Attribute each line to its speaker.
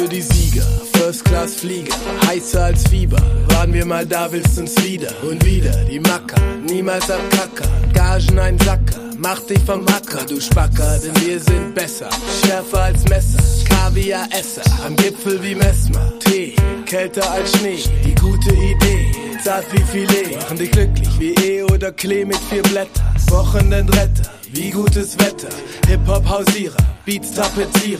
Speaker 1: für die Sieger, First-Class-Flieger, heißer als Fieber. Waren wir mal da, willst uns wieder und wieder. Die Macker, niemals am Kacker, Gagen ein Sacker. Mach dich vom Acker, du Spacker, denn wir sind besser. Schärfer als Messer, Kaviar-Esser, am Gipfel wie Messmer. Tee, kälter als Schnee, die gute Idee. Zart wie Filet, machen dich glücklich wie oder Klee mit 4 Blätter. Wochenendretter, wie gutes Wetter. Hip-Hop-Hausierer, Beats Tapezierer.